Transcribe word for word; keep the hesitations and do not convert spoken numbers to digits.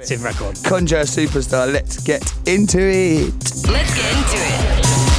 Massive record. Conjure Superstar. Let's get into it. Let's get into it.